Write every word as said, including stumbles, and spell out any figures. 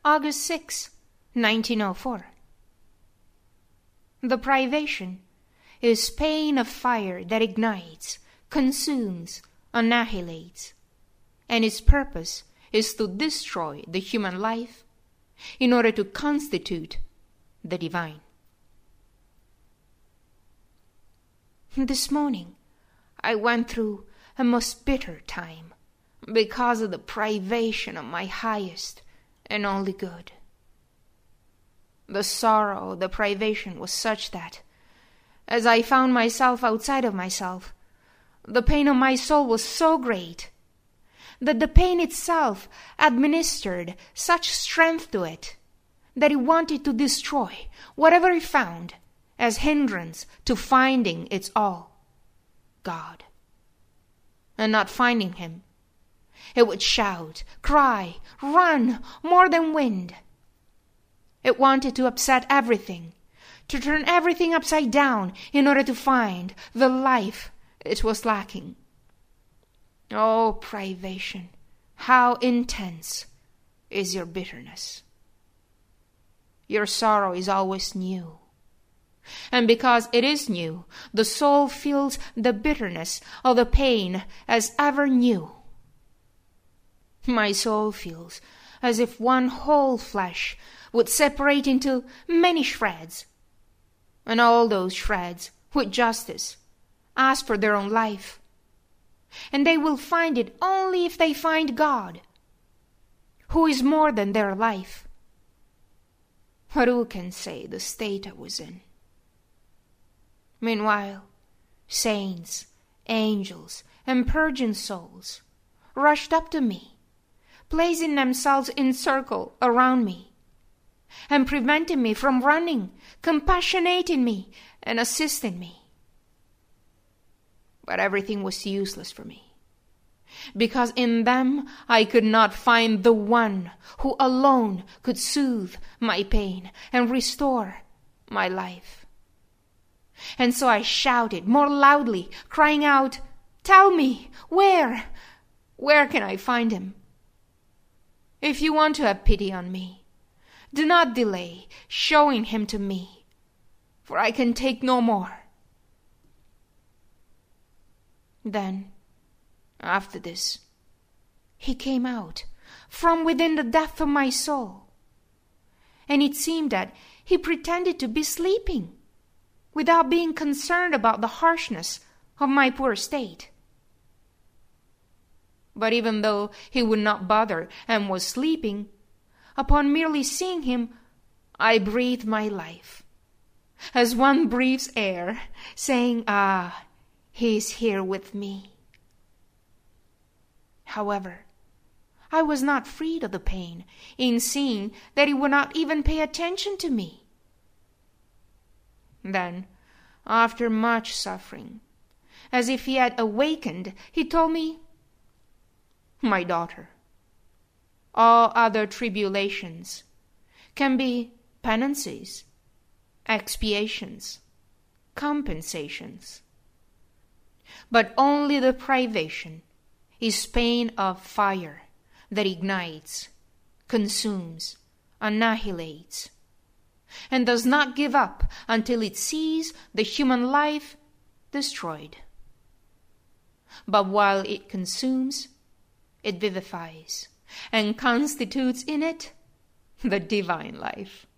August sixth, nineteen oh four. The privation is pain of fire that ignites, consumes, annihilates, and its purpose is to destroy the human life in order to constitute the divine. This morning, I went through a most bitter time because of the privation of my highest and only good. The sorrow of the privation was such that, as I found myself outside of myself, the pain of my soul was so great that the pain itself administered such strength to it that it wanted to destroy whatever it found as hindrance to finding its all, God. And not finding him, it would shout, cry, run more than wind. It wanted to upset everything, to turn everything upside down in order to find the life it was lacking. Oh, privation, how intense is your bitterness. Your sorrow is always new. And because it is new, the soul feels the bitterness of the pain as ever new. My soul feels as if one whole flesh would separate into many shreds, and all those shreds, with justice, ask for their own life. And they will find it only if they find God, who is more than their life. But who can say the state I was in? Meanwhile, saints, angels, and purging souls rushed up to me, placing themselves in circle around me, and preventing me from running, compassionating me, and assisting me. But everything was useless for me, because in them I could not find the one who alone could soothe my pain and restore my life. And so I shouted more loudly, crying out, "Tell me, where, where can I find him? If you want to have pity on me, do not delay showing him to me, for I can take no more." Then, after this, he came out from within the depth of my soul, and it seemed that he pretended to be sleeping, without being concerned about the harshness of my poor state. But even though he would not bother and was sleeping, upon merely seeing him, I breathed my life, as one breathes air, saying, "Ah, he is here with me." However, I was not freed of the pain in seeing that he would not even pay attention to me. Then, after much suffering, as if he had awakened, he told me, "My daughter, all other tribulations can be penances, expiations, compensations. But only the privation is pain of fire that ignites, consumes, annihilates, and does not give up until it sees the human life destroyed. But while it consumes, it vivifies and constitutes in it the divine life."